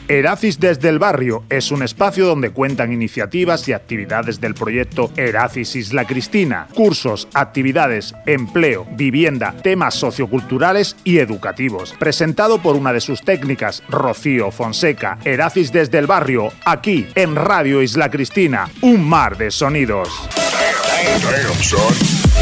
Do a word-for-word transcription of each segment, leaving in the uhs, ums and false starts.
Eracis desde el barrio es un espacio donde cuentan iniciativas y actividades del proyecto Eracis Isla Cristina, cursos, actividades, empleo, vivienda, temas socioculturales y educativos. Presentado por una de sus técnicas, Rocío Fonseca. Eracis desde el barrio, aquí en Radio Isla Cristina, un mar de sonidos. Damn, son.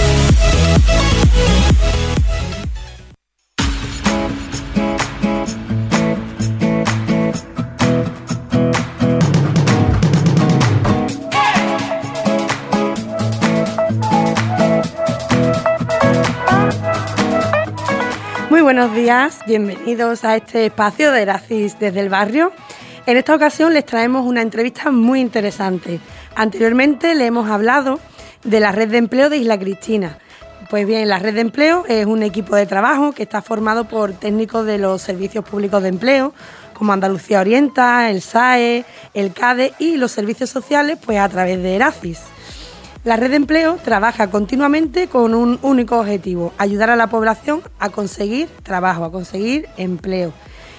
Muy buenos días, bienvenidos a este espacio de Eracis desde el barrio. En esta ocasión les traemos una entrevista muy interesante. Anteriormente le hemos hablado de la red de empleo de Isla Cristina. Pues bien, la red de empleo es un equipo de trabajo que está formado por técnicos de los servicios públicos de empleo, como Andalucía Orienta, el S A E, el CADE y los servicios sociales, pues a través de Eracis. La red de empleo trabaja continuamente con un único objetivo: ayudar a la población a conseguir trabajo, a conseguir empleo.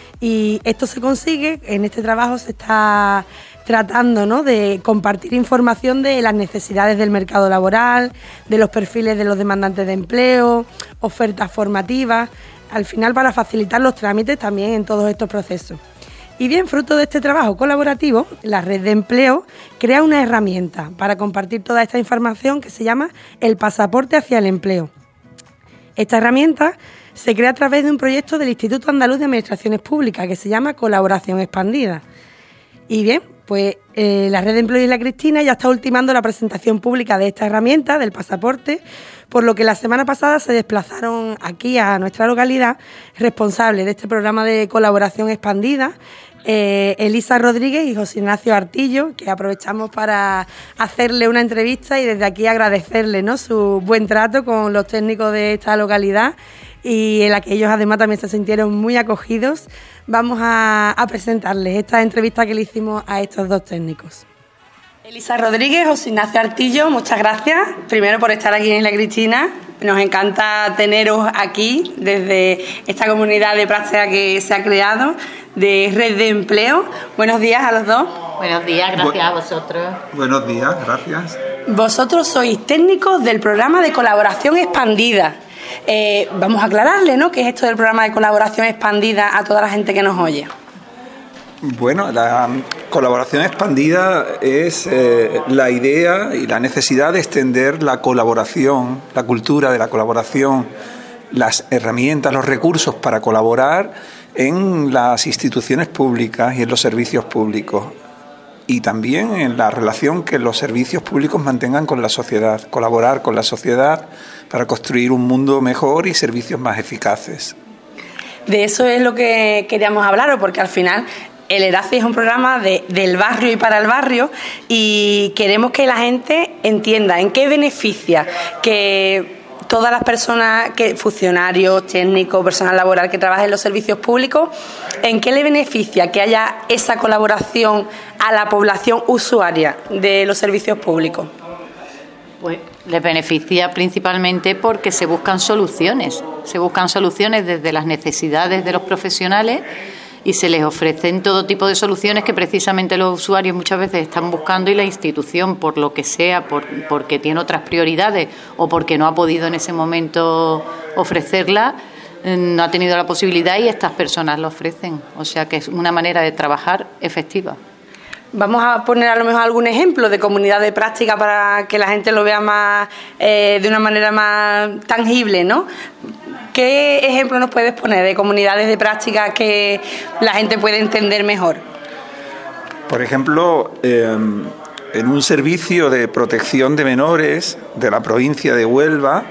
Y esto se consigue, en este trabajo se está tratando, ¿no?, de compartir información de las necesidades del mercado laboral, de los perfiles de los demandantes de empleo, ofertas formativas, al final para facilitar los trámites también en todos estos procesos. Y bien, fruto de este trabajo colaborativo, la red de empleo crea una herramienta para compartir toda esta información que se llama el pasaporte hacia el empleo. Esta herramienta se crea a través de un proyecto del Instituto Andaluz de Administraciones Públicas que se llama Colaboración Expandida. Y bien, pues eh, la red de empleo de Isla Cristina ya está ultimando la presentación pública de esta herramienta, del pasaporte, por lo que la semana pasada se desplazaron aquí a nuestra localidad responsables de este programa de Colaboración Expandida, Eh, Elisa Rodríguez y José Ignacio Artillo, que aprovechamos para hacerle una entrevista y desde aquí agradecerle, ¿no?, su buen trato con los técnicos de esta localidad y en la que ellos además también se sintieron muy acogidos. Vamos a, a presentarles esta entrevista que le hicimos a estos dos técnicos. Elisa Rodríguez, José Ignacio Artillo, muchas gracias, primero por estar aquí en Isla Cristina. Nos encanta teneros aquí desde esta comunidad de práctica que se ha creado, de red de empleo. Buenos días a los dos. Buenos días, gracias Bu- a vosotros. Buenos días, gracias. Vosotros sois técnicos del programa de Colaboración Expandida. Eh, vamos a aclararle, ¿no?, qué es esto del programa de Colaboración Expandida a toda la gente que nos oye. Bueno, la colaboración expandida es eh, la idea y la necesidad de extender la colaboración, la cultura de la colaboración, las herramientas, los recursos para colaborar en las instituciones públicas y en los servicios públicos. Y también en la relación que los servicios públicos mantengan con la sociedad, colaborar con la sociedad para construir un mundo mejor y servicios más eficaces. De eso es lo que queríamos hablaros, porque al final el Eracis es un programa de, del barrio y para el barrio, y queremos que la gente entienda en qué beneficia que todas las personas, que funcionarios, técnicos, personal laboral que trabaja en los servicios públicos, en qué le beneficia que haya esa colaboración a la población usuaria de los servicios públicos. Pues les beneficia principalmente porque se buscan soluciones, se buscan soluciones desde las necesidades de los profesionales y se les ofrecen todo tipo de soluciones que precisamente los usuarios muchas veces están buscando, y la institución, por lo que sea, por, porque tiene otras prioridades o porque no ha podido en ese momento ofrecerla, no ha tenido la posibilidad y estas personas lo ofrecen. O sea que es una manera de trabajar efectiva. Vamos a poner a lo mejor algún ejemplo de comunidad de práctica para que la gente lo vea más eh, de una manera más tangible, ¿no? ¿Qué ejemplo nos puedes poner de comunidades de práctica que la gente puede entender mejor? Por ejemplo, eh, en un servicio de protección de menores de la provincia de Huelva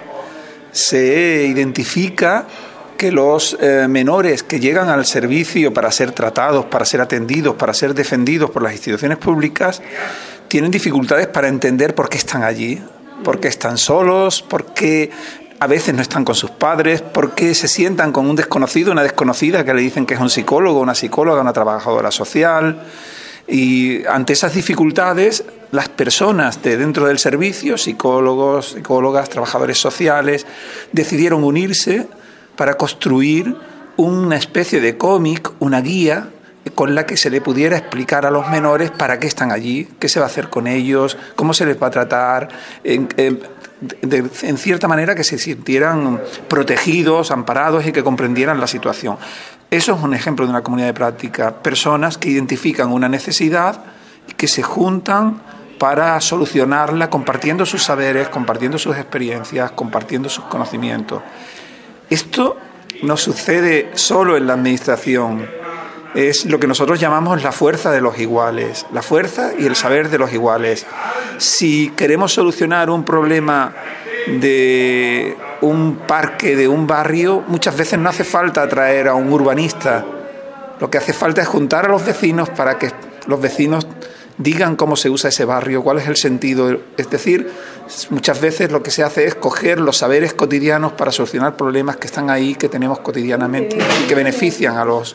se identifica que los eh, menores que llegan al servicio para ser tratados, para ser atendidos, para ser defendidos por las instituciones públicas, tienen dificultades para entender por qué están allí, por qué están solos, por qué a veces no están con sus padres, por qué se sientan con un desconocido, una desconocida que le dicen que es un psicólogo, una psicóloga, una trabajadora social. Y ante esas dificultades, las personas de dentro del servicio, psicólogos, psicólogas, trabajadores sociales, decidieron unirse para construir una especie de cómic, una guía con la que se le pudiera explicar a los menores para qué están allí, qué se va a hacer con ellos, cómo se les va a tratar, en, en, de, de, en cierta manera que se sintieran protegidos, amparados y que comprendieran la situación. Eso es un ejemplo de una comunidad de práctica. Personas que identifican una necesidad y que se juntan para solucionarla compartiendo sus saberes, compartiendo sus experiencias, compartiendo sus conocimientos. Esto no sucede solo en la administración, es lo que nosotros llamamos la fuerza de los iguales, la fuerza y el saber de los iguales. Si queremos solucionar un problema de un parque, de un barrio, muchas veces no hace falta traer a un urbanista, lo que hace falta es juntar a los vecinos para que los vecinos digan cómo se usa ese barrio, cuál es el sentido. Es decir, muchas veces lo que se hace es coger los saberes cotidianos para solucionar problemas que están ahí, que tenemos cotidianamente y que benefician a los...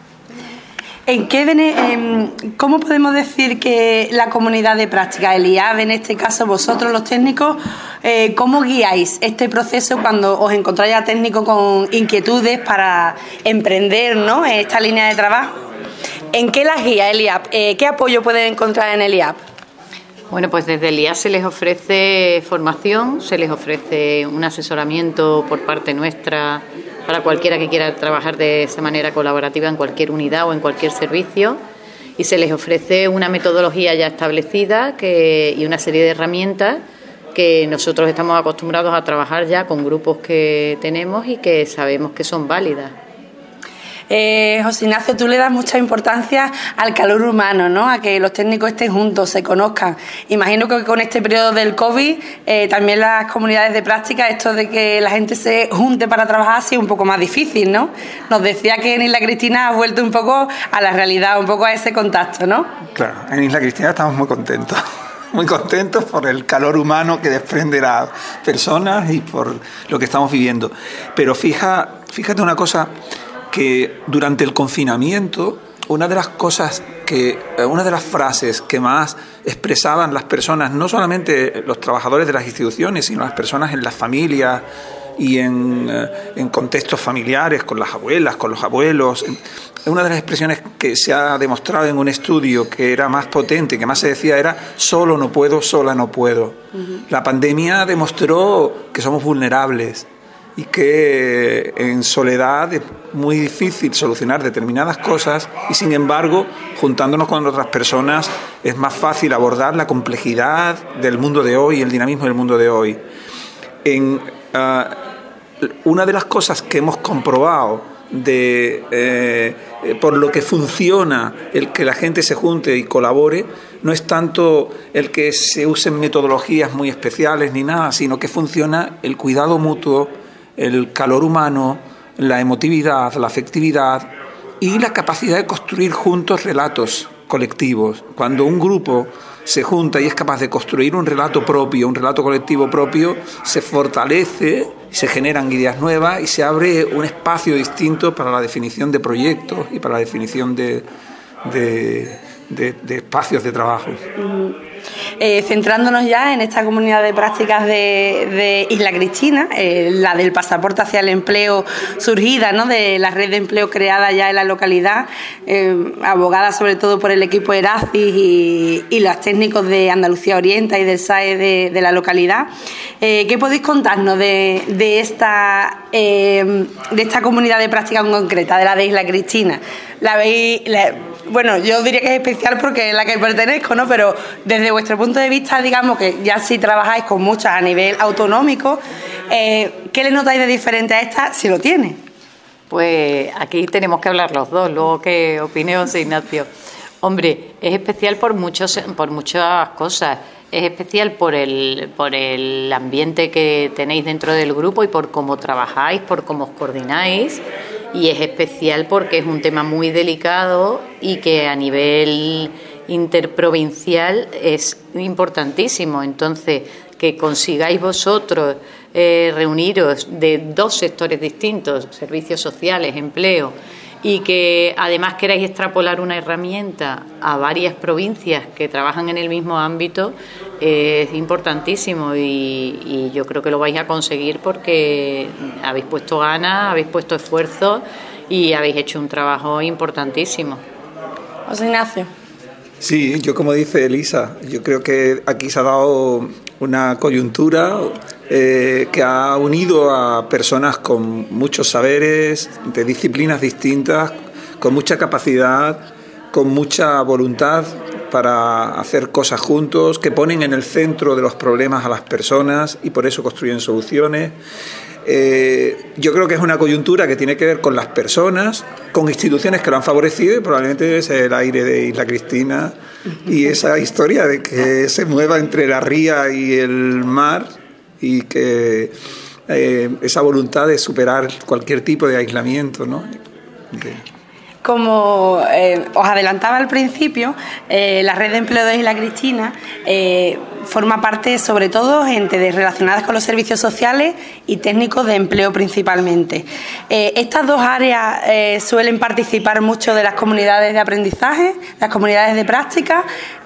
¿En qué bene, eh, ¿Cómo podemos decir que la comunidad de práctica, el I A B en este caso, vosotros los técnicos, eh, cómo guiáis este proceso cuando os encontráis a técnicos con inquietudes para emprender, ¿no?, esta línea de trabajo? ¿En qué las guía el I A B? Eh, ¿Qué apoyo pueden encontrar en el I A B? Bueno, pues desde el I A B se les ofrece formación, se les ofrece un asesoramiento por parte nuestra para cualquiera que quiera trabajar de esa manera colaborativa en cualquier unidad o en cualquier servicio, y se les ofrece una metodología ya establecida que, y una serie de herramientas que nosotros estamos acostumbrados a trabajar ya con grupos que tenemos y que sabemos que son válidas. Eh, José Ignacio, tú le das mucha importancia al calor humano, ¿no?, a que los técnicos estén juntos, se conozcan. Imagino que con este periodo del COVID, eh, también las comunidades de práctica, esto de que la gente se junte para trabajar ha sido un poco más difícil, ¿no? Nos decía que en Isla Cristina has vuelto un poco a la realidad, un poco a ese contacto, ¿no? Claro, en Isla Cristina estamos muy contentos. Muy contentos por el calor humano que desprende las personas y por lo que estamos viviendo. Pero fija, fíjate una cosa, que durante el confinamiento una de las cosas que, una de las frases que más expresaban las personas, no solamente los trabajadores de las instituciones, sino las personas en las familias y en, en contextos familiares, con las abuelas, con los abuelos, una de las expresiones que se ha demostrado en un estudio que era más potente, que más se decía, era solo no puedo, sola no puedo. Uh-huh. La pandemia demostró que somos vulnerables y que en soledad es muy difícil solucionar determinadas cosas y, sin embargo, juntándonos con otras personas es más fácil abordar la complejidad del mundo de hoy, el dinamismo del mundo de hoy. En, uh, una de las cosas que hemos comprobado de eh, por lo que funciona el que la gente se junte y colabore no es tanto el que se usen metodologías muy especiales ni nada, sino que funciona el cuidado mutuo, el calor humano, la emotividad, la afectividad y la capacidad de construir juntos relatos colectivos. Cuando un grupo se junta y es capaz de construir un relato propio, un relato colectivo propio, se fortalece, se generan ideas nuevas y se abre un espacio distinto para la definición de proyectos y para la definición de, de, de, de espacios de trabajo. Eh, centrándonos ya en esta comunidad de prácticas de, de Isla Cristina, eh, la del pasaporte hacia el empleo surgida, ¿no?, de la red de empleo creada ya en la localidad, eh, abogada sobre todo por el equipo ERACIS y, y los técnicos de Andalucía Orienta y del S A E de, de la localidad. Eh, ¿Qué podéis contarnos de, de, esta, eh, de esta comunidad de práctica en concreta, de la de Isla Cristina? La veis... La, Bueno, yo diría que es especial porque es la que pertenezco, ¿no? Pero desde vuestro punto de vista, digamos que ya si trabajáis con muchas a nivel autonómico, eh, ¿qué le notáis de diferente a esta, si lo tiene? Pues aquí tenemos que hablar los dos, luego que opine José Ignacio. Hombre, es especial por muchos, por muchas cosas. Es especial por el, por el ambiente que tenéis dentro del grupo y por cómo trabajáis, por cómo os coordináis. Y es especial porque es un tema muy delicado y que a nivel interprovincial es importantísimo. Entonces, que consigáis vosotros eh, reuniros de dos sectores distintos, servicios sociales, empleo, y que además queráis extrapolar una herramienta a varias provincias que trabajan en el mismo ámbito, eh, es importantísimo y, y yo creo que lo vais a conseguir porque habéis puesto ganas, habéis puesto esfuerzo y habéis hecho un trabajo importantísimo. José Ignacio. Sí, yo como dice Elisa, yo creo que aquí se ha dado una coyuntura eh, que ha unido a personas con muchos saberes, de disciplinas distintas, con mucha capacidad, con mucha voluntad para hacer cosas juntos, que ponen en el centro de los problemas a las personas y por eso construyen soluciones. Eh, yo creo que es una coyuntura que tiene que ver con las personas, con instituciones que lo han favorecido y probablemente es el aire de Isla Cristina y esa historia de que se mueva entre la ría y el mar y que eh, esa voluntad de superar cualquier tipo de aislamiento, ¿no? De... Como eh, os adelantaba al principio, eh, la red de empleo de Isla Cristina eh, forma parte sobre todo gente de, relacionadas con los servicios sociales y técnicos de empleo principalmente. Eh, estas dos áreas eh, suelen participar mucho de las comunidades de aprendizaje, las comunidades de práctica.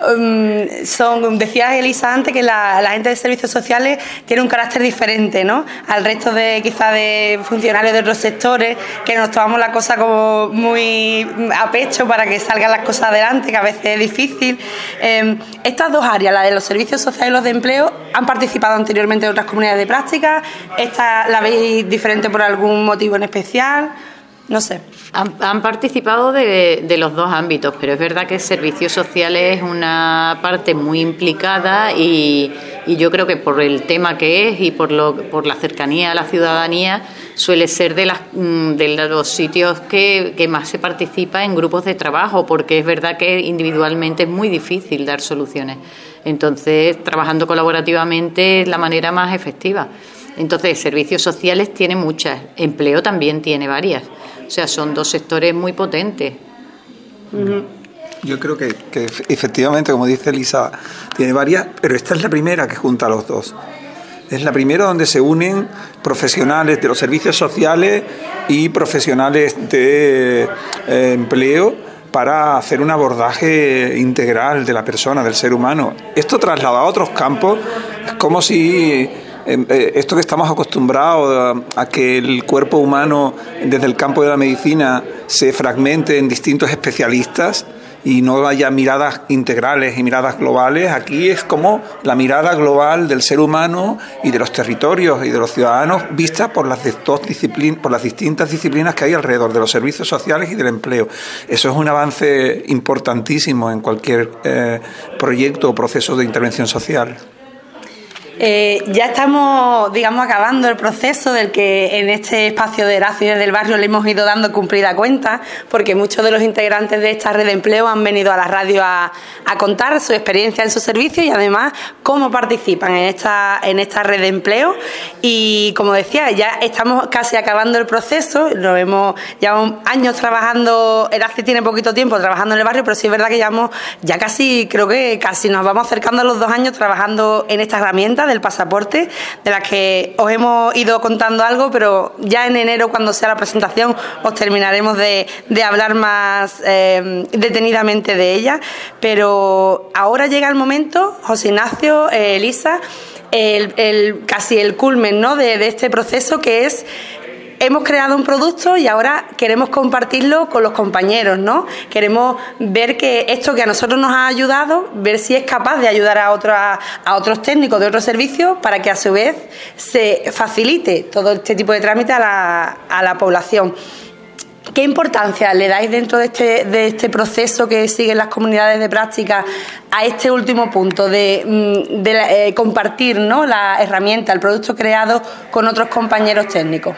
Um, son, decía Elisa antes que la, la gente de servicios sociales tiene un carácter diferente, ¿no?, al resto de quizá de funcionarios de otros sectores, que nos tomamos la cosa como muy a pecho para que salgan las cosas adelante, que a veces es difícil. Eh, estas dos áreas, la de los servicios sociales y los de empleo, han participado anteriormente en otras comunidades de práctica. ¿Esta la veis diferente por algún motivo en especial? No sé. Han, han participado de, de los dos ámbitos, pero es verdad que servicios sociales es una parte muy implicada y, y yo creo que por el tema que es y por, lo, por la cercanía a la ciudadanía suele ser de, las, de los sitios que, que más se participa en grupos de trabajo, porque es verdad que individualmente es muy difícil dar soluciones. Entonces, trabajando colaborativamente es la manera más efectiva. Entonces, servicios sociales tiene muchas, empleo también tiene varias. O sea, son dos sectores muy potentes. Uh-huh. Yo creo que, que efectivamente, como dice Elisa, tiene varias, pero esta es la primera que junta a los dos. Es la primera donde se unen profesionales de los servicios sociales y profesionales de eh, empleo para hacer un abordaje integral de la persona, del ser humano. Esto trasladado a otros campos es como si... Esto que estamos acostumbrados a que el cuerpo humano desde el campo de la medicina se fragmente en distintos especialistas y no haya miradas integrales y miradas globales, aquí es como la mirada global del ser humano y de los territorios y de los ciudadanos vista por las, dos disciplinas, por las distintas disciplinas que hay alrededor de los servicios sociales y del empleo. Eso es un avance importantísimo en cualquier eh, proyecto o proceso de intervención social. Eh, ya estamos, digamos, acabando el proceso del que en este espacio de Erasmus del barrio le hemos ido dando cumplida cuenta, porque muchos de los integrantes de esta red de empleo han venido a la radio a, a contar su experiencia en su servicio y además cómo participan en esta, en esta red de empleo. Y como decía, ya estamos casi acabando el proceso, lo hemos, llevamos años trabajando, Erasmus tiene poquito tiempo trabajando en el barrio, pero sí es verdad que llevamos ya casi, creo que casi nos vamos acercando a los dos años trabajando en esta herramienta del pasaporte, de la que os hemos ido contando algo, pero ya en enero, cuando sea la presentación, os terminaremos de, de hablar más eh, detenidamente de ella. Pero ahora llega el momento, José Ignacio, eh, Elisa, el, el, casi el culmen, ¿no?, de, de este proceso, que es: hemos creado un producto y ahora queremos compartirlo con los compañeros, ¿no? Queremos ver que esto que a nosotros nos ha ayudado, ver si es capaz de ayudar a, otra, a otros técnicos de otros servicios para que a su vez se facilite todo este tipo de trámite a la, a la población. ¿Qué importancia le dais dentro de este, de este proceso que siguen las comunidades de práctica a este último punto de, de eh, compartir, ¿no?, la herramienta, el producto creado con otros compañeros técnicos?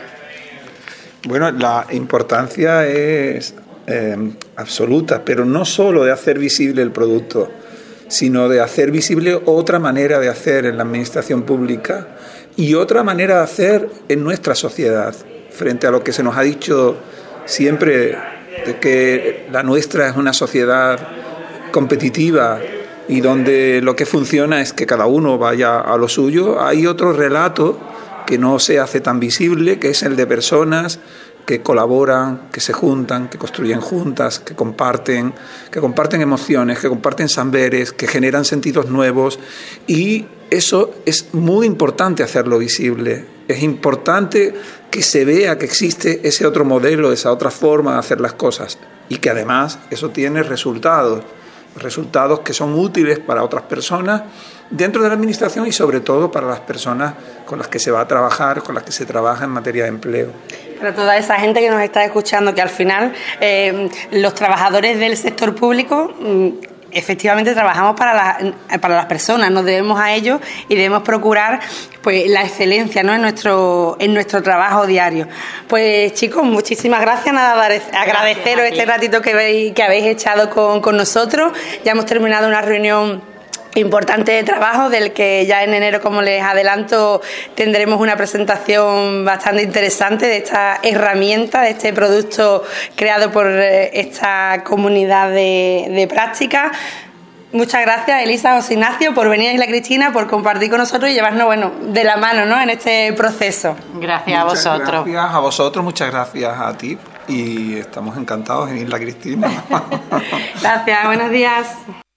Bueno, la importancia es eh, absoluta, pero no solo de hacer visible el producto, sino de hacer visible otra manera de hacer en la administración pública y otra manera de hacer en nuestra sociedad, frente a lo que se nos ha dicho siempre, de que la nuestra es una sociedad competitiva y donde lo que funciona es que cada uno vaya a lo suyo. Hay otro relato que no se hace tan visible, que es el de personas que colaboran, que se juntan, que construyen juntas, que comparten, que comparten emociones, que comparten saberes, que generan sentidos nuevos, y eso es muy importante hacerlo visible. Es importante que se vea que existe ese otro modelo, esa otra forma de hacer las cosas. y que además eso tiene resultados, resultados que son útiles para otras personas dentro de la administración y sobre todo para las personas con las que se va a trabajar, con las que se trabaja en materia de empleo. Para toda esa gente que nos está escuchando, que al final eh, los trabajadores del sector público mm, efectivamente trabajamos para, la, para las personas, nos debemos a ellos y debemos procurar pues la excelencia, ¿no?, en nuestro en nuestro trabajo diario. Pues chicos, muchísimas gracias, nada, agradeceros este ratito que habéis, que habéis echado con, con nosotros. Ya hemos terminado una reunión importante de trabajo, del que ya en enero, como les adelanto, tendremos una presentación bastante interesante de esta herramienta, de este producto creado por esta comunidad de, de práctica. Muchas gracias, Elisa, José Ignacio, por venir, Isla Cristina, por compartir con nosotros y llevarnos, bueno, de la mano, ¿no?, en este proceso. Gracias a vosotros. Gracias a vosotros, muchas gracias a ti y estamos encantados en Isla Cristina. Gracias, buenos días.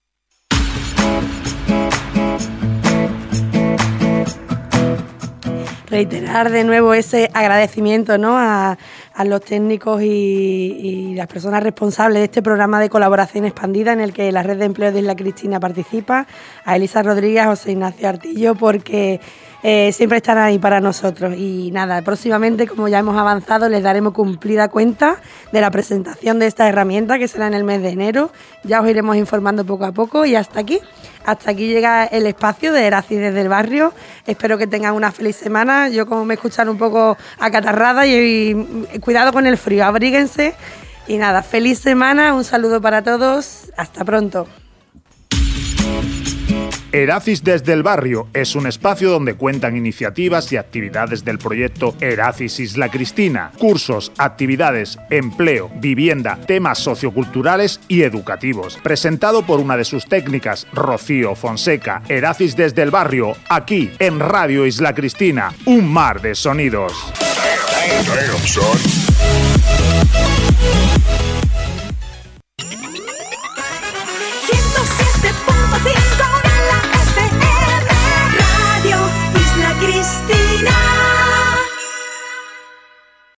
Reiterar de nuevo ese agradecimiento, ¿no?, a, a los técnicos y, y las personas responsables de este programa de colaboración expandida en el que la Red de Empleo de Isla Cristina participa, a Elisa Rodríguez, a José Ignacio Artillo, porque eh, siempre están ahí para nosotros. Y nada, próximamente, como ya hemos avanzado, les daremos cumplida cuenta de la presentación de esta herramienta, que será en el mes de enero. Ya os iremos informando poco a poco y hasta aquí. Hasta aquí llega el espacio de Eracis desde el barrio. Espero que tengan una feliz semana. Yo, como me escuchan un poco acatarrada, y, y cuidado con el frío, abríguense. Y nada, feliz semana, un saludo para todos. Hasta pronto. Eracis desde el barrio es un espacio donde cuentan iniciativas y actividades del proyecto Eracis Isla Cristina, cursos, actividades, empleo, vivienda, temas socioculturales y educativos. Presentado por una de sus técnicas, Rocío Fonseca. Eracis desde el barrio, aquí en Radio Isla Cristina, un mar de sonidos. Damn, damn, son.